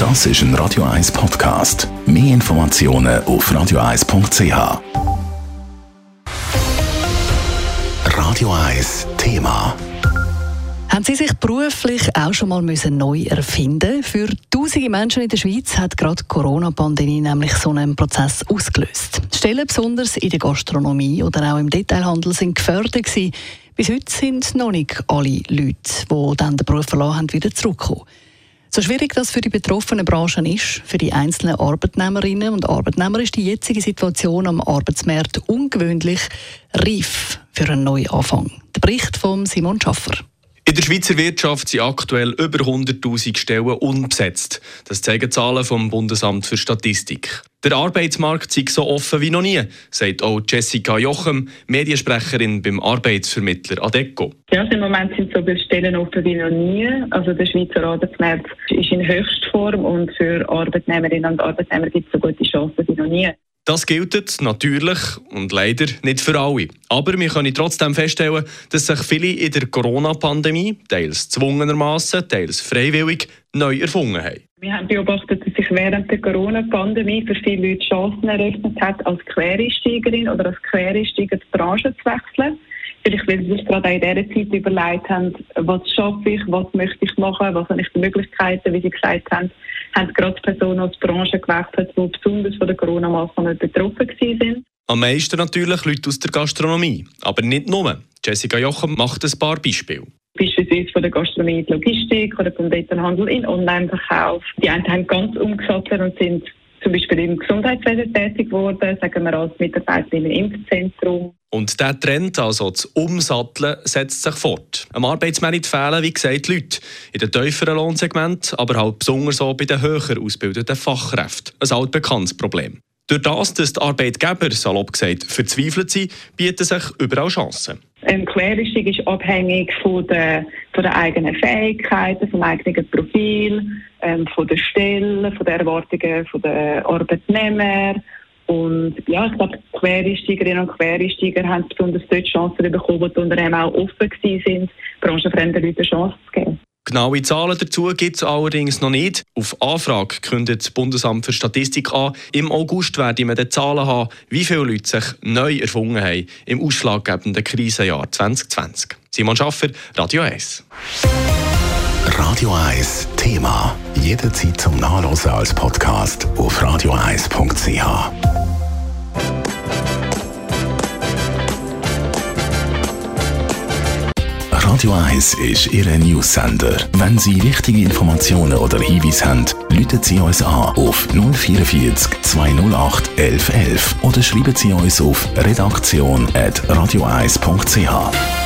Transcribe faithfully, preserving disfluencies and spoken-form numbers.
Das ist ein Radio eins Podcast. Mehr Informationen auf radio eins punkt c h. Radio eins Thema. Haben Sie sich beruflich auch schon mal müssen neu erfinden? Für tausende Menschen in der Schweiz hat gerade die Corona-Pandemie nämlich so einen Prozess ausgelöst. Stellen besonders in der Gastronomie oder auch im Detailhandel sind gefördert gewesen. Bis heute sind noch nicht alle Leute, die dann den Beruf verlassen haben, wieder zurückgekommen. So schwierig das für die betroffenen Branchen ist, für die einzelnen Arbeitnehmerinnen und Arbeitnehmer ist die jetzige Situation am Arbeitsmarkt ungewöhnlich reif für einen Neuanfang. Der Bericht von Simon Schaffer. In der Schweizer Wirtschaft sind aktuell über hunderttausend Stellen unbesetzt. Das zeigen Zahlen vom Bundesamt für Statistik. Der Arbeitsmarkt sei so offen wie noch nie, sagt auch Jessica Jochem, Mediensprecherin beim Arbeitsvermittler Adecco. Ja, also im Moment sind so viele Stellen offen wie noch nie. Also der Schweizer Arbeitsmarkt ist in Höchstform und für Arbeitnehmerinnen und Arbeitnehmer gibt es so gute Chancen wie noch nie. Das gilt natürlich und leider nicht für alle. Aber wir können trotzdem feststellen, dass sich viele in der Corona-Pandemie, teils gezwungenermassen, teils freiwillig, neu erfunden haben. Wir haben beobachtet, dass sich während der Corona-Pandemie für viele Leute Chancen eröffnet hat, als Quereinsteigerin oder als Quereinsteiger die Branche zu wechseln. Vielleicht, weil sie sich gerade auch in dieser Zeit überlegt haben, was schaffe ich, was möchte ich machen, was habe ich für Möglichkeiten, wie sie gesagt haben, haben gerade Personen aus Branchen gewechselt, die besonders von der Corona-Massnahmen betroffen waren. Am meisten natürlich Leute aus der Gastronomie, aber nicht nur. Jessica Jochem macht ein paar Beispiele. Beispielsweise von der Gastronomie in die Logistik oder vom Detailhandel in Online-Verkauf. Die einen haben ganz umgesattelt und sind zum Beispiel im Gesundheitswesen tätig geworden, sagen wir als Mitarbeiterin im Impfzentrum. Und dieser Trend, also das Umsatteln, setzt sich fort. Am Arbeitsmarkt fehlen, wie gesagt, Leute. In den tieferen Lohnsegmenten, aber halt besonders auch bei den höher ausgebildeten Fachkräften. Ein altbekanntes Problem. Durch das, dass die Arbeitgeber, salopp gesagt, verzweifelt sind, bieten sich überall Chancen. Ein Quereinstieg ist abhängig von der, von der eigenen Fähigkeiten, vom eigenen Profil, ähm, von der Stelle, von den Erwartungen der Arbeitnehmer. Und ja, ich glaube, Quereinsteigerinnen und Quereinsteiger haben besonders dort Chancen bekommen, die Unternehmen auch offen waren, branchenfremden Leuten eine Chance zu geben. Genaue Zahlen dazu gibt es allerdings noch nicht. Auf Anfrage kündigt das Bundesamt für Statistik an, im August werden wir die Zahlen haben, wie viele Leute sich neu erfunden haben im ausschlaggebenden Krisenjahr zwanzig zwanzig. Simon Schaffer, Radio eins. Radio eins Thema. Jederzeit zum Nachlesen als Podcast auf radio eins punkt c h. Radio eins ist Ihr News-Sender. Wenn Sie wichtige Informationen oder Hinweise haben, rufen Sie uns an auf null vier vier zwei null acht elf elf oder schreiben Sie uns auf redaktion at radio eins punkt c h.